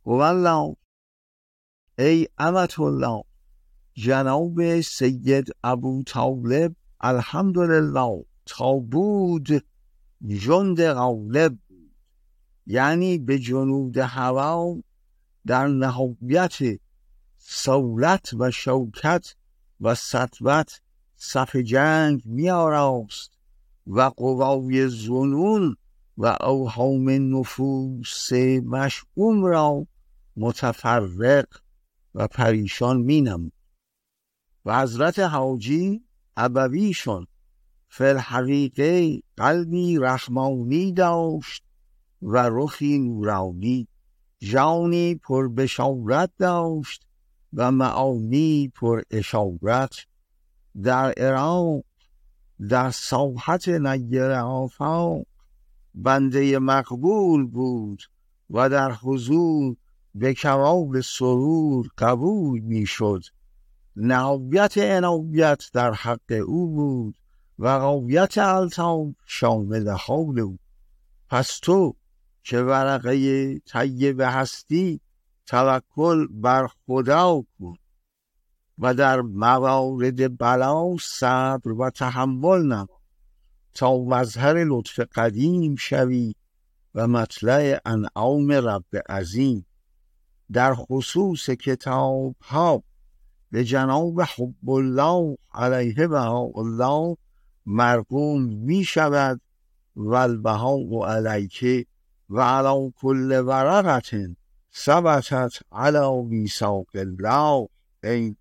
والله ای امت الله جناب سید ابو طالب الحمدلله تا بود جند غالب بود، یعنی به جنود هوا در نهایت سولت و شوکت و سطوت صف جنگ می آراست و قوای ظنون و اوهام نفوس مشؤوم را متفرق و پریشان می نمود. و حضرت حاجی ابویشون فی الحقیقه قلبی رحمانی داشت و رخی نورانی، جانی پر بشارت داشت و معانی پر اشارت. در عراق در ساحت نیر آفاق بنده مقبول بود و در حضور به کمال سرور قبول می شد. نهایت عنایت در حق او بود و غایت الطاف شامل حال او. پس تو که ورقه طیب هستی توکل بر خدا کن و در موارد بلا صبر و تحمل نما تا مظهر لطف قدیم شوی و مطلع انعام رب عظیم. در خصوص کتاب ها به جناب حب الله علیه بهاءالله مرقوم می شود و البهاء علیک و علی کل ورقة ثبتت علی میثاق الله. ای